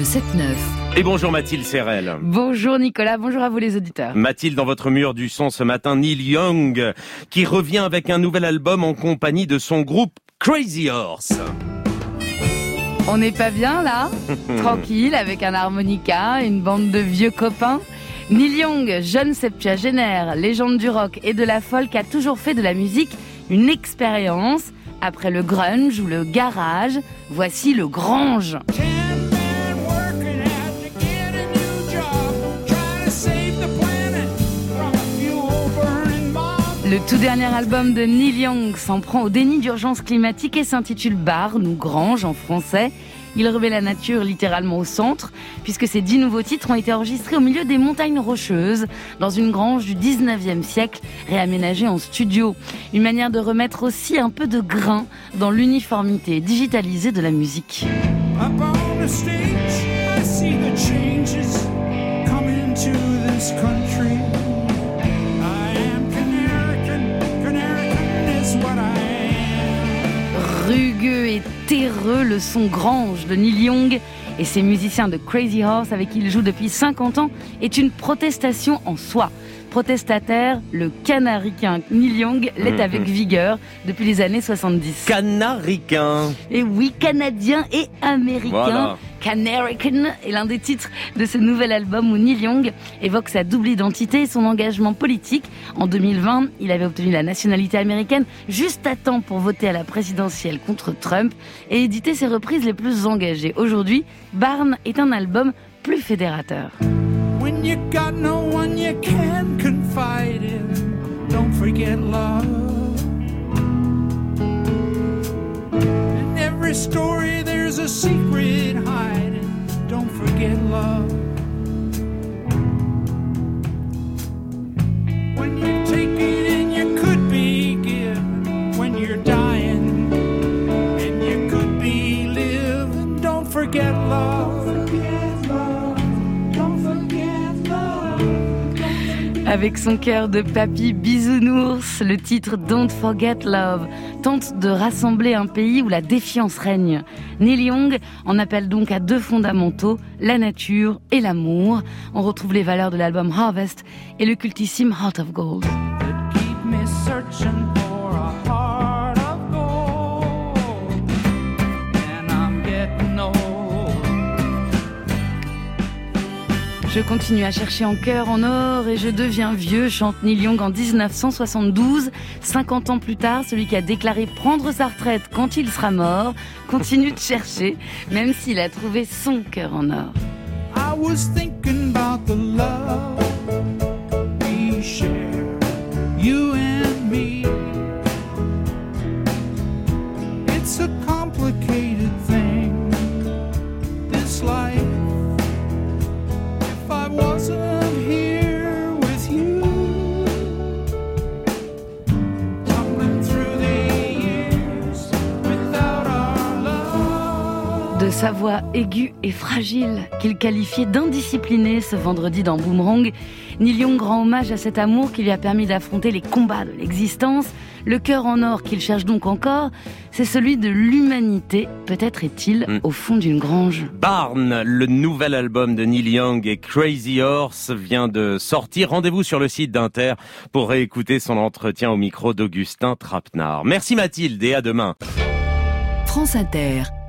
7-9. Et bonjour Mathilde Serrel. Bonjour Nicolas, bonjour à vous les auditeurs. Mathilde, dans votre mur du son ce matin, Neil Young, qui revient avec un nouvel album en compagnie de son groupe Crazy Horse. On n'est pas bien là? Tranquille, avec un harmonica, une bande de vieux copains. Neil Young, jeune septuagénaire, légende du rock et de la folk, a toujours fait de la musique une expérience. Après le grunge ou le garage, voici le grange. Le tout dernier album de Neil Young s'en prend au déni d'urgence climatique et s'intitule Barn ou Grange en français. Il remet la nature littéralement au centre, puisque ces 10 nouveaux titres ont été enregistrés au milieu des montagnes rocheuses, dans une grange du 19e siècle, réaménagée en studio. Une manière de remettre aussi un peu de grain dans l'uniformité digitalisée de la musique. Up on the stage, I see the changes coming to this country. Rugueux et terreux, le son grange de Neil Young et ses musiciens de Crazy Horse avec qui il joue depuis 50 ans est une protestation en soi. Protestataire, le canaricain Neil Young l'est avec vigueur depuis les années 70. Canaricain. Et oui, canadien et américain. Voilà. Canarican est l'un des titres de ce nouvel album où Neil Young évoque sa double identité et son engagement politique. En 2020, il avait obtenu la nationalité américaine juste à temps pour voter à la présidentielle contre Trump et éditer ses reprises les plus engagées. Aujourd'hui, Barn est un album plus fédérateur. When you got no one you can confide in, don't forget love. In every story there's a secret hiding, don't forget love. When you're taking and you could be given, when you're dying and you could be living, don't forget love. Avec son cœur de papy bisounours, le titre Don't Forget Love tente de rassembler un pays où la défiance règne. Neil Young en appelle donc à deux fondamentaux, la nature et l'amour. On retrouve les valeurs de l'album Harvest et le cultissime Heart of Gold. Je continue à chercher en cœur, en or, et je deviens vieux, chante Neil Young en 1972. 50 ans plus tard, celui qui a déclaré prendre sa retraite quand il sera mort, continue de chercher, même s'il a trouvé son cœur en or. I was thinking about the love we share, you and me. It's a complicated thing, this life. Wasn't here with you, tumbling through the years without our love. De sa voix aiguë et fragile, qu'il qualifiait d'indisciplinée ce vendredi dans Boomerang, Neil Young rend hommage à cet amour qui lui a permis d'affronter les combats de l'existence. Le cœur en or qu'il cherche donc encore, c'est celui de l'humanité. Peut-être est-il au fond d'une grange. Barn, le nouvel album de Neil Young et Crazy Horse vient de sortir. Rendez-vous sur le site d'Inter pour réécouter son entretien au micro d'Augustin Trapenard. Merci Mathilde et à demain. France Inter.